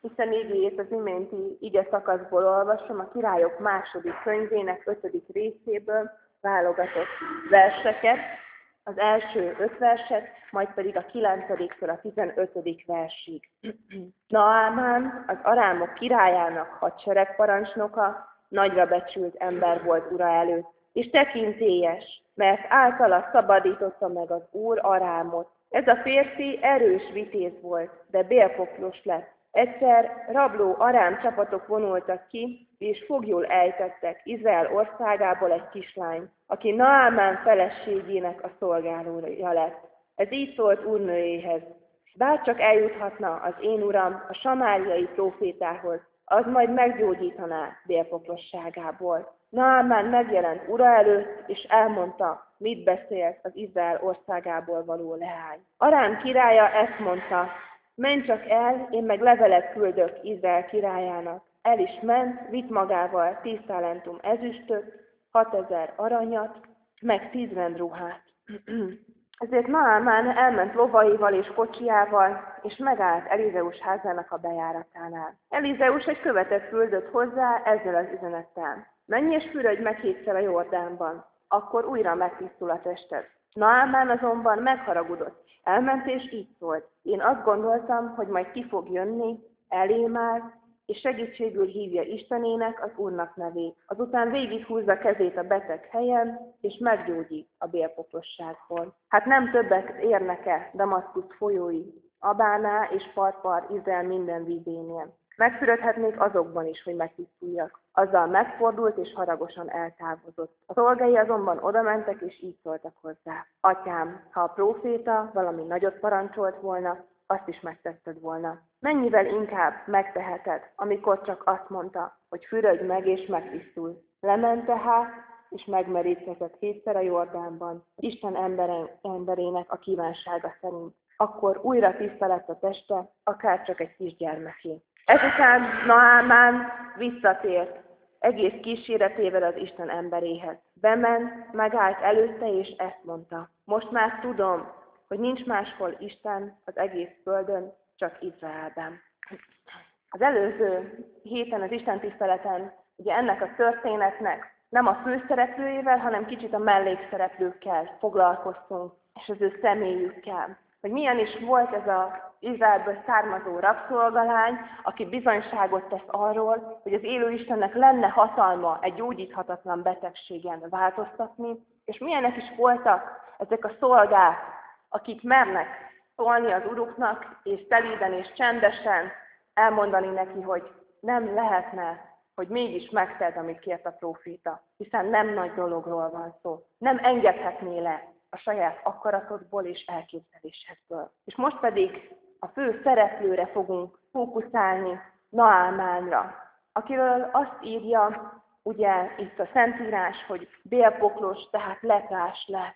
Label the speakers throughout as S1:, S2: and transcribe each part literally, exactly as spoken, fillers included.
S1: Isten igéjét az iménti ige szakaszból olvasom, a Királyok második könyvének ötödik részéből válogatott verseket, az első öt verset, majd pedig a kilencediktől a tizenötödik versig. Naámán, az arámok királyának hadseregparancsnoka, nagyra becsült ember volt ura előtt, és tekintélyes, mert általa szabadította meg az Úr Arámot. Ez a férfi erős vitéz volt, de bélpoklos lett. Egyszer rabló arám csapatok vonultak ki, és foglyul ejtettek Izrael országából egy kislány, aki Naámán feleségének a szolgálója lett. Ez így szólt úrnőjéhez: bárcsak eljuthatna az én uram a samáriai prófétához, az majd meggyógyítaná bélpoklosságából. Naámán megjelent ura előtt, és elmondta, mit beszélt az Izrael országából való leány. Arám királya ezt mondta: menj csak el, én meg levelet küldök Izrael királyának. El is ment, vitt magával tíz talentum ezüstöt, hatezer aranyat, meg tíz rendruhát. Ezért Naámán elment lovaival és kocsiával, és megállt Elizeus házának a bejáratánál. Elizeus egy követet küldött hozzá ezzel az üzenettel: menj és fürödj meg hétszer a Jordánban, akkor újra megtisztul a tested. Naámán azonban megharagudott, elment és így szólt: én azt gondoltam, hogy majd ki fog jönni, elém áll, és segítségül hívja Istenének, az Úrnak nevét. Azután végighúzza kezét a beteg helyen, és meggyógyít a bélpoklosságból. Hát nem többet érnek-e Damaszkusz folyói, Abáná és Parpar Izrael minden vízénél? Megfürödhetnék azokban is, hogy megtisztuljak. Azzal megfordult és haragosan eltávozott. A szolgái azonban odamentek, és így szóltak hozzá: atyám, ha a próféta valami nagyot parancsolt volna, azt is megtetted volna. Mennyivel inkább megteheted, amikor csak azt mondta, hogy fürödj meg és megtisztulj. Lement tehát, és megmerítkezett hétszer a Jordánban, Isten emberen, emberének a kívánsága szerint. Akkor újra tiszta lett a teste, akár csak egy kisgyermeké. Ezután Naámán visszatért, egész kíséretével az Isten emberéhez. Bement, megállt előtte, és ezt mondta: most már tudom, hogy nincs máshol Isten az egész földön, csak Izraelben. Az előző héten, az Isten tiszteleten, ugye ennek a történetnek nem a főszereplőjével, hanem kicsit a mellékszereplőkkel foglalkoztunk, és az ő személyükkel. Hogy milyen is volt ez az Izraelből származó rabszolgalány, aki bizonyságot tesz arról, hogy az élő Istennek lenne hatalma egy gyógyíthatatlan betegségen változtatni, és milyenek is voltak ezek a szolgák, akik mernek szólni az uruknak, és szelíden és csendesen elmondani neki, hogy nem lehetne, hogy mégis megtedd, amit kért a próféta, hiszen nem nagy dologról van szó. Nem engedhetné le a saját akaratodból és elképzelésedből. És most pedig a fő szereplőre fogunk fókuszálni, Naámánra, akiről azt írja, ugye itt a Szentírás, hogy bélpoklos, tehát leprás lett.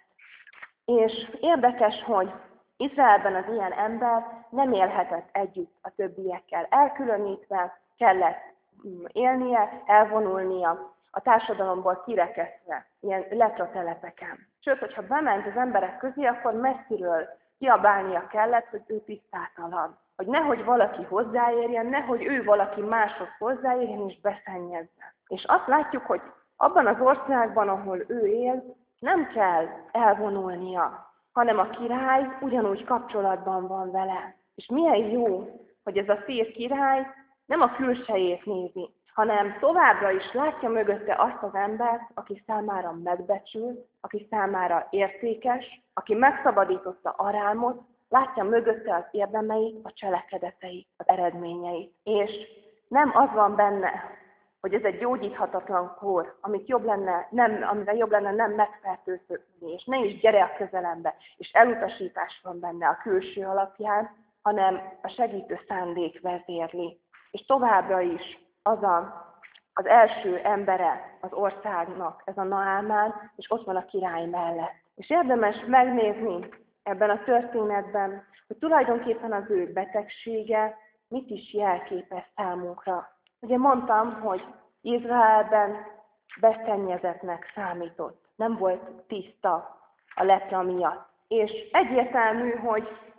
S1: És érdekes, hogy Izraelben az ilyen ember nem élhetett együtt a többiekkel. Elkülönítve kellett élnie, elvonulnia, a társadalomból kirekesztve, ilyen lepratelepeken. Sőt, hogyha bement az emberek közé, akkor messziről kiabálnia kellett, hogy ő tisztátalan. Hogy nehogy valaki hozzáérjen, nehogy ő valaki máshoz hozzáérjen és beszennyezzen. És azt látjuk, hogy abban az országban, ahol ő él, nem kell elvonulnia, hanem a király ugyanúgy kapcsolatban van vele. És milyen jó, hogy ez a szép király nem a külsejét nézi, hanem továbbra is látja mögötte azt az embert, aki számára megbecsült, aki számára értékes, aki megszabadította Arámot, látja mögötte az érdemeit, a cselekedeteit, az eredményeit. És nem az van benne, hogy ez egy gyógyíthatatlan kór, amit jobb lenne, nem, amivel jobb lenne nem megfertőződni, és ne is gyere a közelembe, és elutasítás van benne a külső alapján, hanem a segítő szándék vezérli. És továbbra is az a, az első embere az országnak, ez a Naámán, és ott van a király mellett. És érdemes megnézni ebben a történetben, hogy tulajdonképpen az ő betegsége mit is jelképez számunkra. Ugye mondtam, hogy Izraelben beszennyezettnek számított, nem volt tiszta a lepra miatt. És egyértelmű, hogy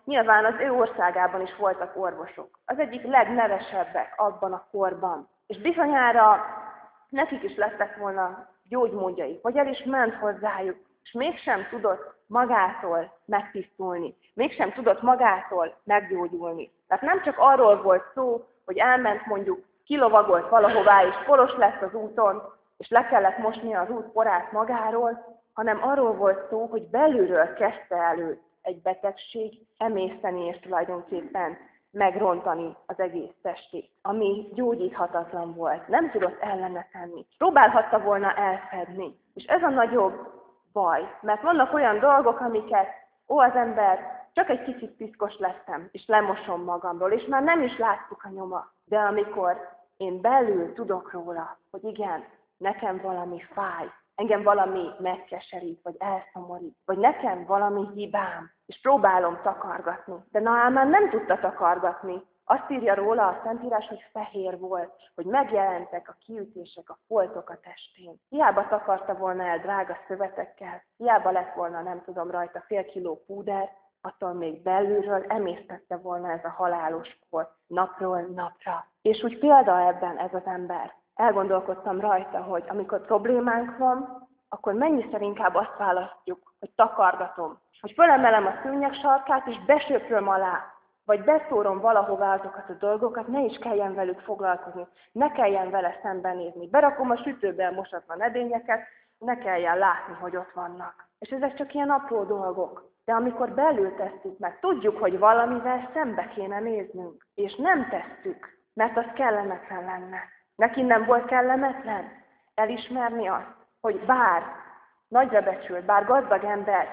S1: nyilván az ő országában is voltak orvosok. Az egyik legnevesebbek abban a korban. És bizonyára nekik is lettek volna gyógymódjaik, vagy el is ment hozzájuk, és mégsem tudott magától megtisztulni, mégsem tudott magától meggyógyulni. Tehát nem csak arról volt szó, hogy elment mondjuk, kilovagolt valahová, és poros lett az úton, és le kellett mosnia az út porát magáról, hanem arról volt szó, hogy belülről kezdte elő egy betegség emészteni és tulajdonképpen megrontani az egész testét, ami gyógyíthatatlan volt, nem tudott ellene tenni. Próbálhatta volna elfedni. És ez a nagyobb baj, mert vannak olyan dolgok, amiket, ó, az ember, csak egy kicsit piszkos lettem, és lemosom magamról, és már nem is látszik a nyoma. De amikor én belül tudok róla, hogy igen, nekem valami fáj, engem valami megkeserít, vagy elszomorít, vagy nekem valami hibám, és próbálom takargatni. De Naámán nem tudta takargatni. Azt írja róla a Szentírás, hogy fehér volt, hogy megjelentek a kiütések, a foltok a testén. Hiába takarta volna el drága szövetekkel, hiába lett volna, nem tudom, rajta fél kiló púder, attól még belülről emésztette volna ez a halálos por napról napra. És úgy példa ebben ez az ember. Elgondolkodtam rajta, hogy amikor problémánk van, akkor mennyiszer inkább azt választjuk, hogy takargatom, hogy fölemelem a szőnyeg sarkát, és besöpröm alá, vagy beszórom valahová azokat a dolgokat, ne is kelljen velük foglalkozni, ne kelljen vele szembenézni. Berakom a sütőbe a mosatlan edényeket, ne kelljen látni, hogy ott vannak. És ezek csak ilyen apró dolgok. De amikor belül tesszük meg, tudjuk, hogy valamivel szembe kéne néznünk, és nem tesszük, mert az kellemetlen lenne. Neki nem volt kellemetlen elismerni azt, hogy bár nagyra becsült, bár gazdag ember,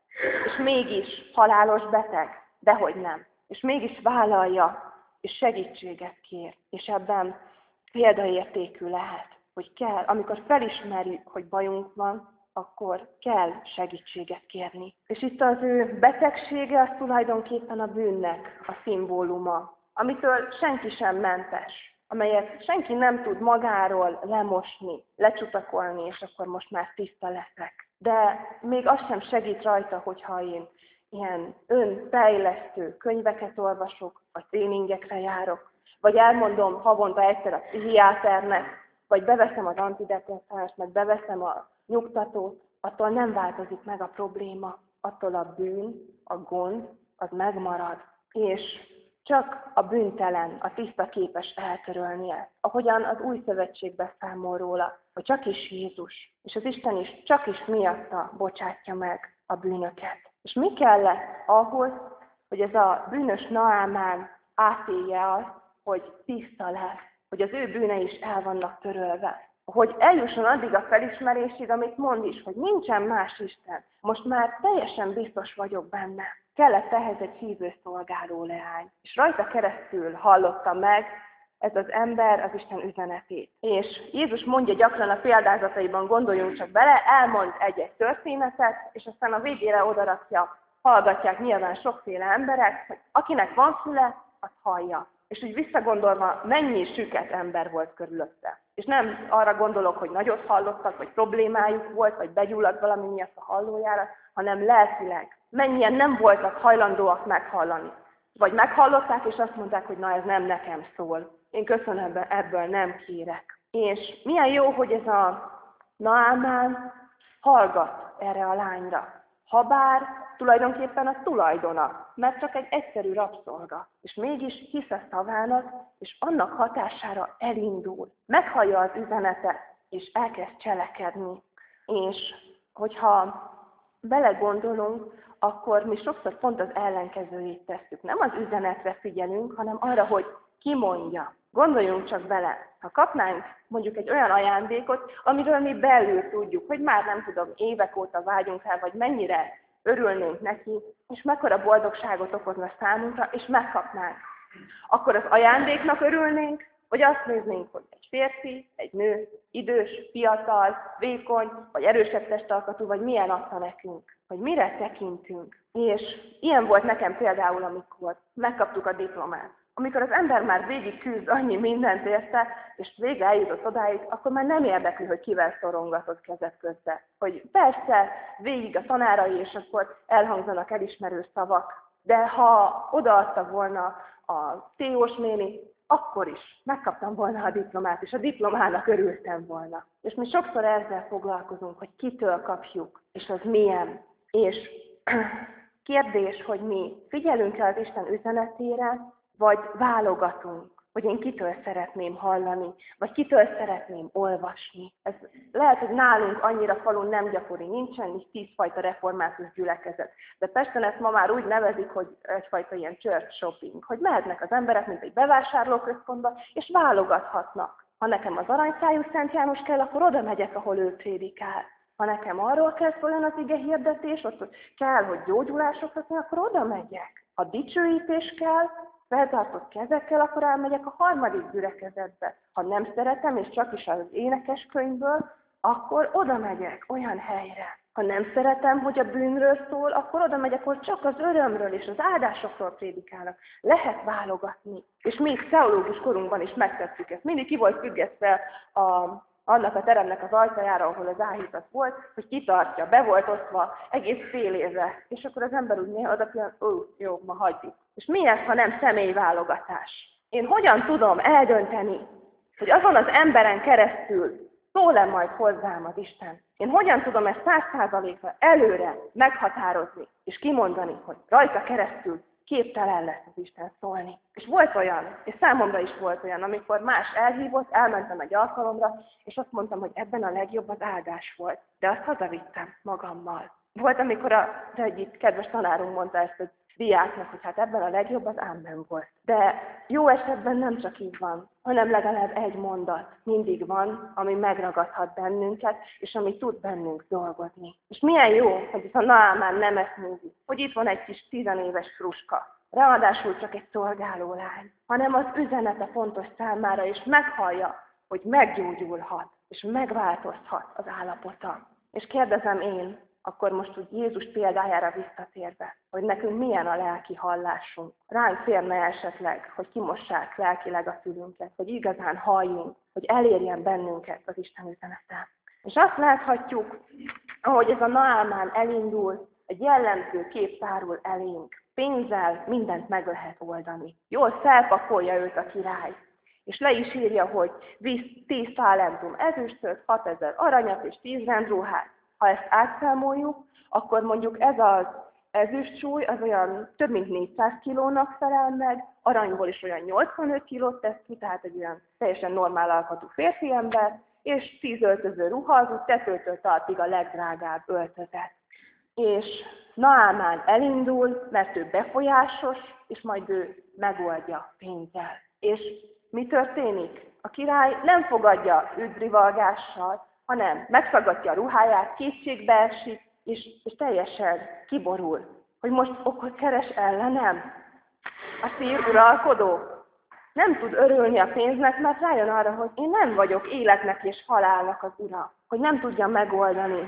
S1: és mégis halálos beteg, dehogy nem. És mégis vállalja, és segítséget kér. És ebben példaértékű lehet, hogy kell, amikor felismerjük, hogy bajunk van, akkor kell segítséget kérni. És itt az ő betegsége az tulajdonképpen a bűnnek a szimbóluma, amitől senki sem mentes, amelyet senki nem tud magáról lemosni, lecsutakolni, és akkor most már tiszta leszek. De még az sem segít rajta, hogyha én ilyen önfejlesztő könyveket olvasok, vagy tréningekre járok, vagy elmondom havonta egyszer a pszichiáternek, vagy beveszem az antidepresszánst, meg beveszem a nyugtatót, attól nem változik meg a probléma, attól a bűn, a gond, az megmarad. És csak a bűntelen, a tiszta képes eltörölni ezt. Ahogyan az új szövetségben számol róla, hogy csak is Jézus, és az Isten is csak is miatta bocsátja meg a bűnöket. És mi kellett ahhoz, hogy ez a bűnös Naámán átélje azt, hogy tiszta lesz, hogy az ő bűnei is el vannak törölve. Hogy eljusson addig a felismerésig, amit mond is, hogy nincsen más Isten. Most már teljesen biztos vagyok benne. Kellett ehhez egy hívő szolgáló leány. És rajta keresztül hallotta meg ez az ember az Isten üzenetét. És Jézus mondja gyakran a példázataiban, gondoljunk csak bele, elmond egy-egy történetet, és aztán a végére odarakja, hallgatják nyilván sokféle emberek, hogy akinek van füle, az hallja. És úgy visszagondolva, mennyi süket ember volt körülötte. És nem arra gondolok, hogy nagyot hallottak, vagy problémájuk volt, vagy begyulladt valami miatt a hallójára, hanem lelkileg. Mennyien nem voltak hajlandóak meghallani. Vagy meghallották, és azt mondták, hogy na ez nem nekem szól. Én köszönöm, ebből nem kérek. És milyen jó, hogy ez a Naámán hallgat erre a lányra. Habár tulajdonképpen a tulajdona, mert csak egy egyszerű rabszolga. És mégis hisz a szavának, és annak hatására elindul. Meghallja az üzenetet, és elkezd cselekedni. És hogyha belegondolunk, akkor mi sokszor pont az ellenkezőjét tesszük. Nem az üzenetre figyelünk, hanem arra, hogy ki mondja. Gondoljunk csak bele, ha kapnánk mondjuk egy olyan ajándékot, amiről mi belül tudjuk, hogy már nem tudom, évek óta vágyunk rá, vagy mennyire örülnénk neki, és mekkora boldogságot okozna számunkra, és megkapnánk. Akkor az ajándéknak örülnénk, vagy azt néznénk, hogy egy férfi, egy nő, idős, fiatal, vékony, vagy erősebb testalkatú, vagy milyen adta nekünk, hogy mire tekintünk. És ilyen volt nekem például, amikor megkaptuk a diplomát. Amikor az ember már végig küzd annyi mindent érte, és végre eljutott odáig, akkor már nem érdekli, hogy kivel szorongatott kezet közbe. Hogy persze, végig a tanárai, és akkor elhangzanak elismerő szavak, De ha odaadta volna a Téós néni, akkor is megkaptam volna a diplomát, és a diplomának örültem volna. És mi sokszor ezzel foglalkozunk, hogy kitől kapjuk, és az milyen. És kérdés, hogy mi figyelünk-e az Isten üzenetére, vagy válogatunk, hogy én kitől szeretném hallani, vagy kitől szeretném olvasni. Ez lehet, hogy nálunk annyira falun nem gyakori, nincsen is tízfajta református gyülekezet. De Pesten ezt ma már úgy nevezik, hogy egyfajta ilyen church shopping, hogy mehetnek az emberek, mint egy bevásárlóközpontba, és válogathatnak. Ha nekem az aranyszájú Szent János kell, akkor oda megyek, ahol ő prédikál. Ha nekem arról kell szólni az ige hirdetés, ott hogy kell, hogy gyógyulásokra szólni, akkor oda megyek. Ha dicsőítés kell, feltartott kezekkel, akkor elmegyek a harmadik gyülekezetbe. Ha nem szeretem, és csak is az énekeskönyvből, akkor oda megyek olyan helyre. Ha nem szeretem, hogy a bűnről szól, akkor oda megyek, hogy csak az örömről és az áldásokról prédikálnak. Lehet válogatni. És még teológus korunkban is megtettük ezt. Mindig ki volt függesztve a annak a teremnek az ajtajára, ahol az áhítat volt, hogy kitartja, be volt osztva egész fél évre. És akkor az ember úgy néha oda, ó, jó, ma hagyjuk. És mi ez, ha nem személyválogatás? Én hogyan tudom eldönteni, hogy azon az emberen keresztül szól-e majd hozzám az Isten? Én hogyan tudom ezt száz százalékra előre meghatározni, és kimondani, hogy rajta keresztül képtelen lesz az Isten szólni. És volt olyan, és számomra is volt olyan, amikor más elhívott, elmentem egy alkalomra, és azt mondtam, hogy ebben a legjobb az áldás volt. De azt hazavittem magammal. Volt, amikor az egyik kedves tanárunk mondta ezt a diáknak, hogy hát ebben a legjobb az ámben volt. De jó esetben nem csak így van, hanem legalább egy mondat mindig van, ami megragadhat bennünket, és ami tud bennünk dolgozni. És milyen jó, hogy itt a Naamán nem ezt nézi, hogy itt van egy kis tizenéves fruska, ráadásul csak egy szolgáló lány, hanem az üzenete fontos számára, és meghallja, hogy meggyógyulhat, és megváltozhat az állapota. És kérdezem én, akkor most úgy Jézus példájára visszatérve, hogy nekünk milyen a lelki hallásunk. Ránk férne esetleg, hogy kimossák lelkileg a fülünket, hogy igazán halljunk, hogy elérjen bennünket az Isten üzenete. És azt láthatjuk, ahogy ez a Naamán elindul, egy jellemző kép tárul elénk. Pénzzel mindent meg lehet oldani. Jól felpakolja őt a király. És le is írja, hogy visz tíz talentum ezüstöt, hatezer aranyat és tíz rendruhát. Ha ezt átszámoljuk, akkor mondjuk ez az ezüstsúly az olyan több mint négyszáz kilónak felel meg, aranyból is olyan nyolcvanöt kilót tesz ki, tehát egy olyan teljesen normál alkatú férfi ember, és tíz öltöző ruha, az úgy tetőtől talpig a legdrágább öltözet. És Naamán elindul, mert ő befolyásos, és majd ő megoldja pénzzel. És mi történik? A király nem fogadja üdvrivalgással, hanem megszaggatja a ruháját, kétségbe esik, és, és teljesen kiborul, hogy most okot keres ellenem. A szír uralkodó nem tud örülni a pénznek, mert rájön arra, hogy én nem vagyok életnek és halálnak az ura, hogy nem tudja megoldani.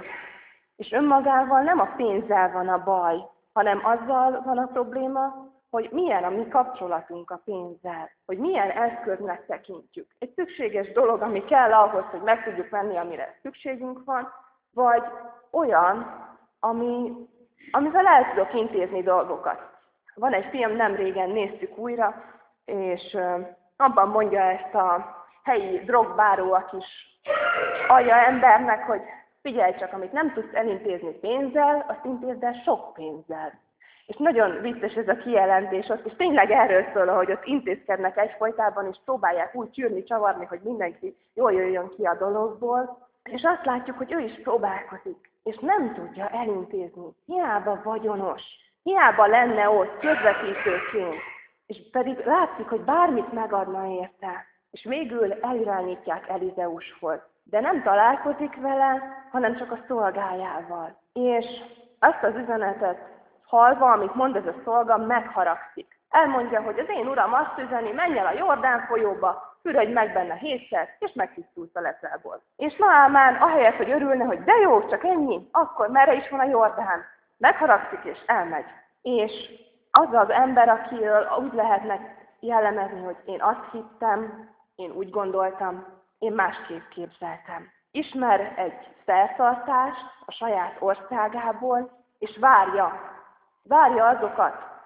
S1: És önmagával nem a pénzzel van a baj, hanem azzal van a probléma, hogy milyen a mi kapcsolatunk a pénzzel, hogy milyen eszköznek tekintjük. Egy szükséges dolog, ami kell ahhoz, hogy meg tudjuk venni, amire szükségünk van, vagy olyan, ami, amivel el tudok intézni dolgokat. Van egy film, nem régen néztük újra, és abban mondja ezt a helyi drogbáró a kis alja embernek, hogy figyelj csak, amit nem tudsz elintézni pénzzel, azt intézd el sok pénzzel. És nagyon vicces ez a kijelentés ott, és tényleg erről szól, hogy ott intézkednek egyfolytában, és próbálják úgy csűrni, csavarni, hogy mindenki jól jöjjön ki a dologból. És azt látjuk, hogy ő is próbálkozik, és nem tudja elintézni. Hiába vagyonos, hiába lenne ott közvetítőként, és pedig látszik, hogy bármit megadna érte. És végül elirányítják Elizeushoz. De nem találkozik vele, hanem csak a szolgájával. És azt az üzenetet hallva, amit mond ez a szolga, megharagszik. Elmondja, hogy az én uram azt üzeni, menj el a Jordán folyóba, fürödj meg benne hétszer, és megtisztulsz a leprából. És Naamán ahelyett, hogy örülne, hogy de jó, csak ennyi, akkor merre is van a Jordán? Megharagszik és elmegy. És az az ember, akiről úgy lehetne jellemezni, hogy én azt hittem, én úgy gondoltam, én másképp képzeltem. Ismer egy szertartást a saját országából, és várja, várja azokat,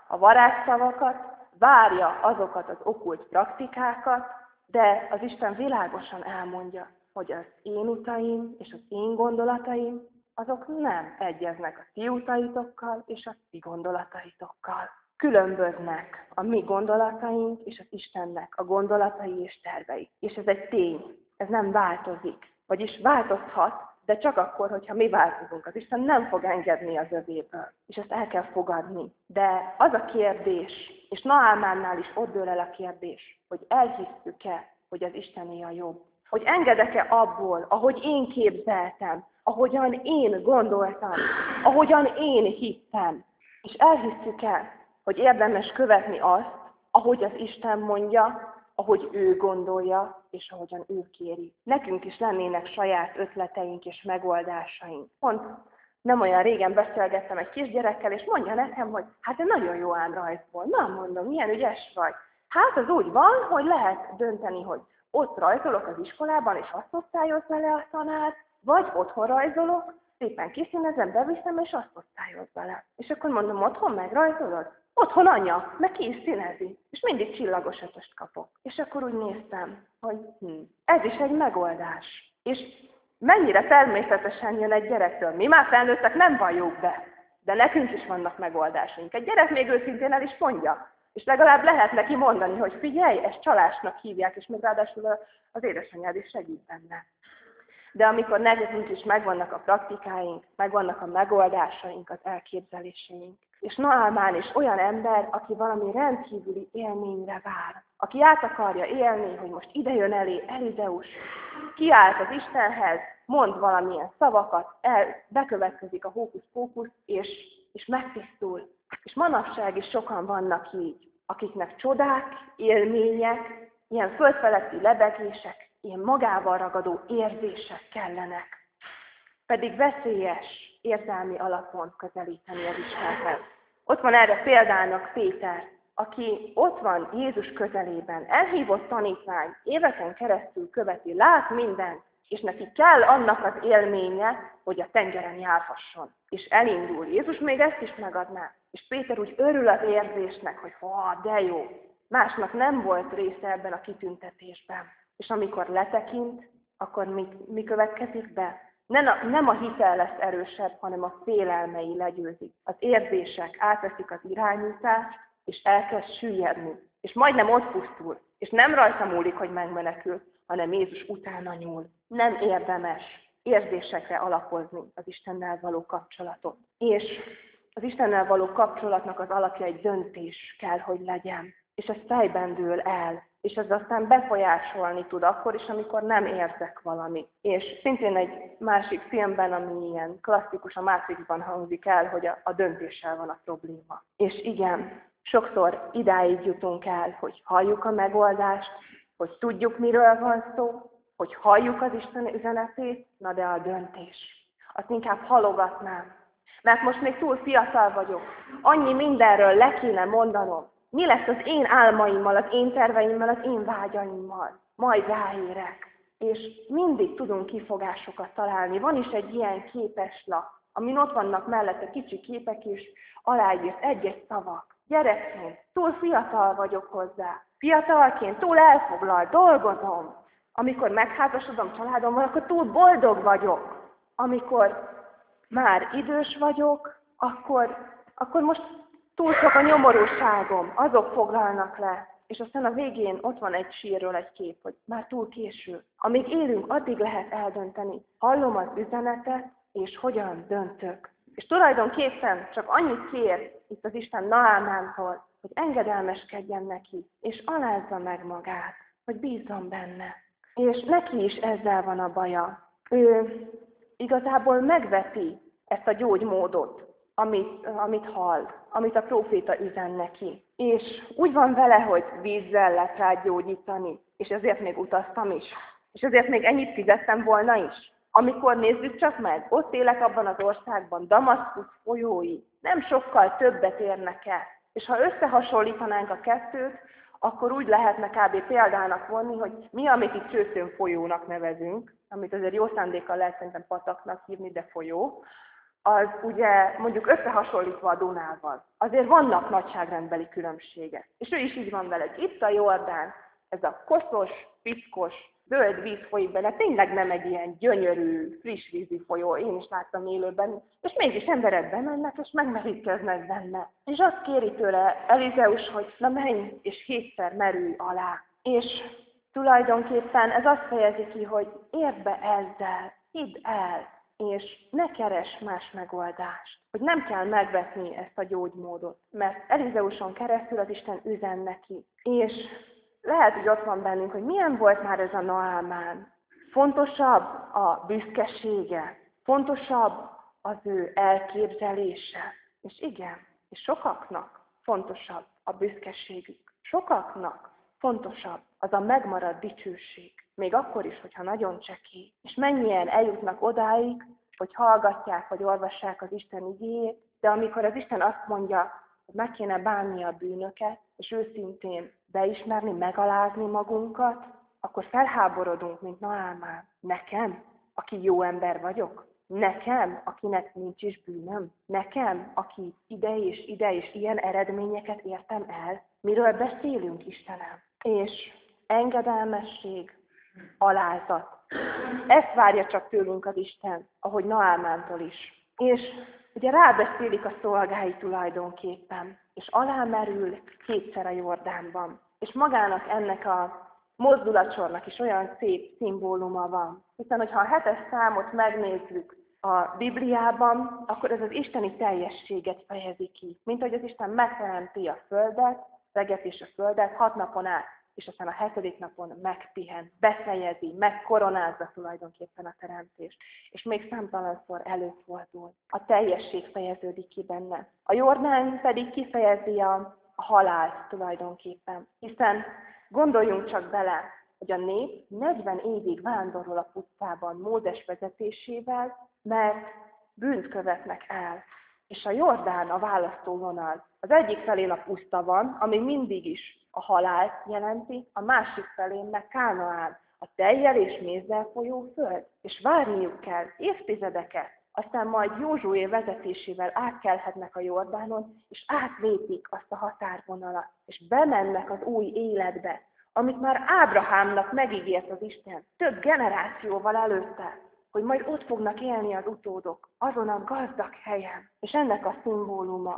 S1: a varázsszavakat, várja azokat az okkult praktikákat, de az Isten világosan elmondja, hogy az én utaim és az én gondolataim, azok nem egyeznek a ti utaitokkal és a ti gondolataitokkal. Különböznek a mi gondolataink és az Istennek a gondolatai és tervei. És ez egy tény, ez nem változik. Vagyis változhat, de csak akkor, hogyha mi változunk. Az Isten nem fog engedni az övéből, és ezt el kell fogadni. De az a kérdés, és Naámánnál is ott dől el a kérdés, hogy elhisszük-e, hogy az Istené a jobb. Hogy engedek-e abból, ahogy én képzeltem, ahogyan én gondoltam, ahogyan én hittem. És elhisszük-e, hogy érdemes követni azt, ahogy az Isten mondja, ahogy ő gondolja, és ahogyan ő kéri. Nekünk is lennének saját ötleteink és megoldásaink. Pont nem olyan régen beszélgettem egy kisgyerekkel, és mondja nekem, hogy hát ez nagyon jó ám rajzból. Na, mondom, milyen ügyes vagy. Hát az úgy van, hogy lehet dönteni, hogy ott rajzolok az iskolában, és azt osztályoz vele a tanár, vagy otthon rajzolok, szépen kiszínezem, beviszem, és azt osztályoz vele. És akkor mondom, otthon megrajzolod? Otthon anya, meg ki is színezi, és mindig csillagos ötöst kapok. És akkor úgy néztem, hogy hm, ez is egy megoldás. És mennyire természetesen jön egy gyerektől. Mi már felnőttek nem valljuk be, de nekünk is vannak megoldásaink. Egy gyerek még őszintén el is mondja, és legalább lehet neki mondani, hogy figyelj, ezt csalásnak hívják, és még ráadásul az édesanyád is segít benne. De amikor nekünk is megvannak a praktikáink, megvannak a megoldásaink, az elképzeléseink. És Naámán is olyan ember, aki valami rendkívüli élményre vár. Aki át akarja élni, hogy most ide jön elé Elizeus, kiállt az Istenhez, mond valamilyen szavakat, el, bekövetkezik a hókusz-pókusz, és, és megtisztul. És manapság is sokan vannak így, akiknek csodák, élmények, ilyen földfeletti lebegések, ilyen magával ragadó érzések kellenek. Pedig veszélyes érzelmi alapon közelíteni az Istenhez. Ott van erre példának Péter, aki ott van Jézus közelében, elhívott tanítvány, éveken keresztül követi, lát mindent, és neki kell annak az élménye, hogy a tengeren járhasson. És elindul. Jézus még ezt is megadná. És Péter úgy örül az érzésnek, hogy ha, de jó. Másnak nem volt része ebben a kitüntetésben. És amikor letekint, akkor mi, mi következik be? Nem a, nem a hitel lesz erősebb, hanem a félelmei legyőzik. Az érzések átveszik az irányítást, és elkezd süllyedni. És majdnem ott pusztul. És nem rajta múlik, hogy megmenekül, hanem Jézus utána nyúl. Nem érdemes érzésekre alapozni az Istennel való kapcsolatot. És az Istennel való kapcsolatnak az alapja egy döntés kell, hogy legyen. És ez fejben dől el. És ez aztán befolyásolni tud akkor is, amikor nem érzek valami. És szintén egy másik filmben, ami ilyen klasszikus, a Matrixban hangzik el, hogy a, a döntéssel van a probléma. És igen, sokszor idáig jutunk el, hogy halljuk a megoldást, hogy tudjuk, miről van szó, hogy halljuk az Isten üzenetét, na de a döntés. Azt inkább halogatnám. Mert most még túl fiatal vagyok. Annyi mindenről le kéne mondanom. Mi lesz az én álmaimmal, az én terveimmel, az én vágyaimmal? Majd ráérek. És mindig tudunk kifogásokat találni. Van is egy ilyen képeslap, amin ott vannak mellette kicsi képek is, aláírt egy-egy szavak. Gyerekként, túl fiatal vagyok hozzá. Fiatalként túl elfoglalt, dolgozom. Amikor megházasodom családommal, akkor túl boldog vagyok. Amikor már idős vagyok, akkor, akkor most túl sok a nyomorúságom, azok foglalnak le. És aztán a végén ott van egy sírról egy kép, hogy már túl késő. Amíg élünk, addig lehet eldönteni. Hallom az üzenetet, és hogyan döntök. És tulajdonképpen csak annyit kér itt az Isten Naámántól, hogy engedelmeskedjen neki, és alázza meg magát, hogy bízzon benne. És neki is ezzel van a baja. Ő igazából megveti ezt a gyógymódot, amit, amit hall, amit a próféta üzen neki. És úgy van vele, hogy vízzel lehet rá gyógyítani, és ezért még utaztam is. És ezért még ennyit fizettem volna is. Amikor nézzük csak meg, ott élek abban az országban, Damaszkusz folyói nem sokkal többet érnek el. És ha összehasonlítanánk a kettőt, akkor úgy lehetne kb. Példának vonni, hogy mi, amit itt Csőszön folyónak nevezünk, amit azért jó szándékkal lehet szerintem pataknak hívni, de folyó, az ugye mondjuk összehasonlítva a Dunával, azért vannak nagyságrendbeli különbségek. És ő is így van vele, hogy itt a Jordán, ez a koszos, piszkos, zöld víz folyik benne, tényleg nem egy ilyen gyönyörű, friss vízi folyó, én is láttam élőben, és mégis emberek bemennek, és megmerítkeznek benne. És azt kéri tőle Elizeus, hogy na menj, és hétszer merülj alá. És tulajdonképpen ez azt fejezi ki, hogy érd be ezzel, hidd el, és ne keres más megoldást. Hogy nem kell megvetni ezt a gyógymódot, mert Elizeuson keresztül az Isten üzen neki. És lehet, hogy ott van bennünk, hogy milyen volt már ez a Naámán. Fontosabb a büszkesége, fontosabb az ő elképzelése. És igen, és sokaknak fontosabb a büszkeségük. Sokaknak fontosabb az a megmaradt dicsőség. Még akkor is, hogyha nagyon csekély. És mennyien eljutnak odáig, hogy hallgatják, vagy olvassák az Isten igéjét, de amikor az Isten azt mondja, hogy meg kéne bánni a bűnöket, és őszintén beismerni, megalázni magunkat, akkor felháborodunk, mint Naámán. Nekem, aki jó ember vagyok? Nekem, akinek nincs is bűnöm? Nekem, aki ide és ide és ilyen eredményeket értem el? Miről beszélünk, Istenem? És engedelmesség, alázat. Ezt várja csak tőlünk az Isten, ahogy Naámántól is. És ugye rábeszélik a szolgái tulajdonképpen, és alámerül kétszer a Jordánban. És magának ennek a mozdulatsornak is olyan szép szimbóluma van. Hiszen, hogyha a hetes számot megnézzük a Bibliában, akkor ez az isteni teljességet fejezi ki. Mint hogy az Isten megteremti a földet, reget és a földet hat napon át, és aztán a hetedik napon megpihen, befejezi, megkoronázza tulajdonképpen a teremtést. És még számtalanszor előfordul. A teljesség fejeződik ki benne. A Jordán pedig kifejezi a halált tulajdonképpen. Hiszen gondoljunk csak bele, hogy a nép negyven évig vándorol a pusztában Mózes vezetésével, mert bűnt követnek el. És a Jordán a választóvonal. Az egyik felén a puszta van, ami mindig is a halált jelenti, a másik felén meg Kánaán, a tejjel és mézzel folyó föld. És várniuk kell évtizedeket, aztán majd Józsué vezetésével átkelhetnek a Jordánon, és átlépik azt a határvonalat, és bemennek az új életbe, amit már Ábrahámnak megígért az Isten több generációval előtte, hogy majd ott fognak élni az utódok, azon a gazdag helyen. És ennek a szimbóluma.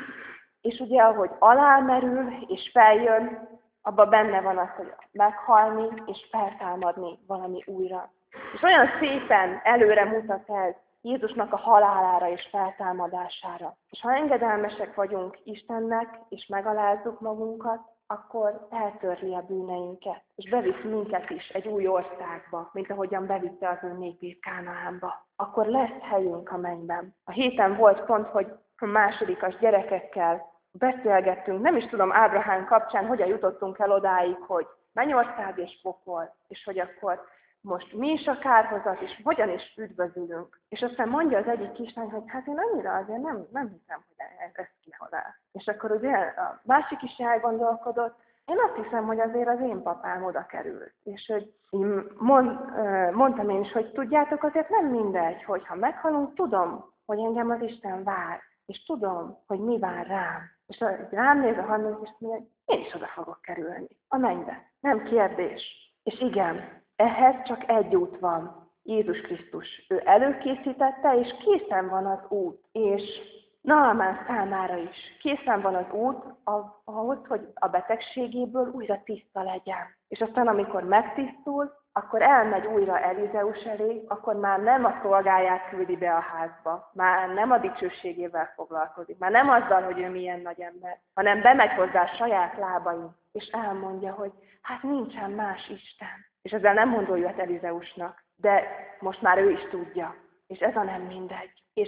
S1: És ugye, ahogy alámerül és feljön, abban benne van az, hogy meghalni és feltámadni valami újra. És olyan szépen előre mutat ez Jézusnak a halálára és feltámadására. És ha engedelmesek vagyunk Istennek, és megalázzuk magunkat, akkor eltörli a bűneinket, és bevisz minket is egy új országba, mint ahogyan bevitte az ő népét Kánaánba. Akkor lesz helyünk a mennyben. A héten volt pont, hogy a másodikas gyerekekkel beszélgettünk, nem is tudom Ábrahám kapcsán, hogyan jutottunk el odáig, hogy mennyország és pokol, és hogy akkor most mi is a kárhozat, és hogyan is üdvözülünk. És aztán mondja az egyik kislány, hogy hát én annyira azért nem, nem hiszem, hogy ez, ez kihalál. És akkor ugye a másik is elgondolkodott, én azt hiszem, hogy azért az én papám oda került. És hogy mond, mondtam én is, hogy tudjátok, azért nem mindegy, hogy ha meghalunk, tudom, hogy engem az Isten vár, és tudom, hogy mi vár rám. És rám néz a harmadik, és mondja, én is oda fogok kerülni, a mennybe. Nem kérdés. És igen, ehhez csak egy út van, Jézus Krisztus. Ő előkészítette, és készen van az út. És Naamán számára is készen van az út ahhoz, hogy a betegségéből újra tiszta legyen. És aztán, amikor megtisztul, akkor elmegy újra Elizeus elé, akkor már nem a szolgáját küldi be a házba, már nem a dicsőségével foglalkozik, már nem azzal, hogy ő milyen nagy ember, hanem bemegy hozzá saját lábain, és elmondja, hogy hát nincsen más Isten. És ezzel nem mondom jöhet Elizeusnak, de most már ő is tudja, és ez a nem mindegy. És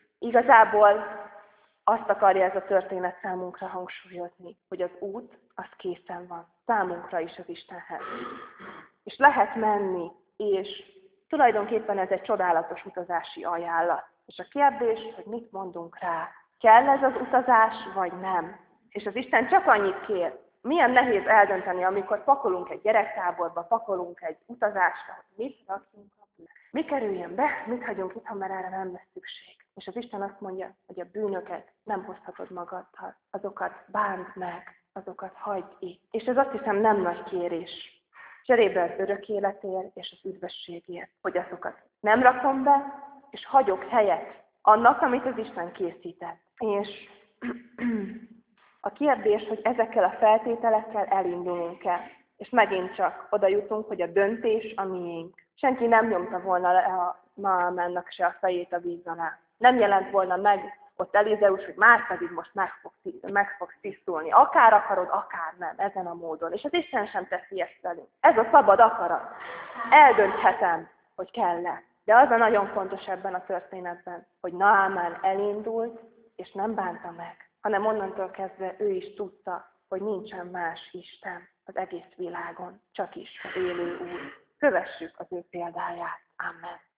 S1: igazából azt akarja ez a történet számunkra hangsúlyozni, hogy az út, az készen van. Számunkra is az Istenhez. És lehet menni, és tulajdonképpen ez egy csodálatos utazási ajánlat. És a kérdés, hogy mit mondunk rá. Kell ez az utazás, vagy nem? És az Isten csak annyit kér. Milyen nehéz eldönteni, amikor pakolunk egy gyerektáborba, pakolunk egy utazásra, hogy mit rakjunk, mi kerüljön be, mit hagyunk itt, ha már erre nem lesz szükség. És az Isten azt mondja, hogy a bűnöket nem hozhatod magaddal. Azokat bánd meg, azokat hagyd itt. És ez azt hiszem nem nagy kérés. Cserébe az örök életért és az üdvösségért, hogy azokat nem rakom be, és hagyok helyet annak, amit az Isten készített. És a kérdés, hogy ezekkel a feltételekkel elindulunk-e. És megint csak oda jutunk, hogy a döntés a miénk. Senki nem nyomta volna le a Naamannak se a fejét a víz alá. Nem jelent volna meg ott Elizeus, hogy már pedig most meg, fog, meg fogsz tisztulni. Akár akarod, akár nem, ezen a módon. És az Isten sem teszi ezt velünk. Ez a szabad akarat. Eldönthetem, hogy kell-e. De az a nagyon fontos ebben a történetben, hogy Naamán elindult, és nem bánta meg, hanem onnantól kezdve ő is tudta, hogy nincsen más Isten az egész világon, csak is az élő Úr. Kövessük az ő példáját. Amen.